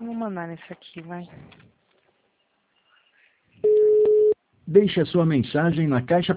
Vou mandar nesse aqui, vai. Deixe a sua mensagem na caixa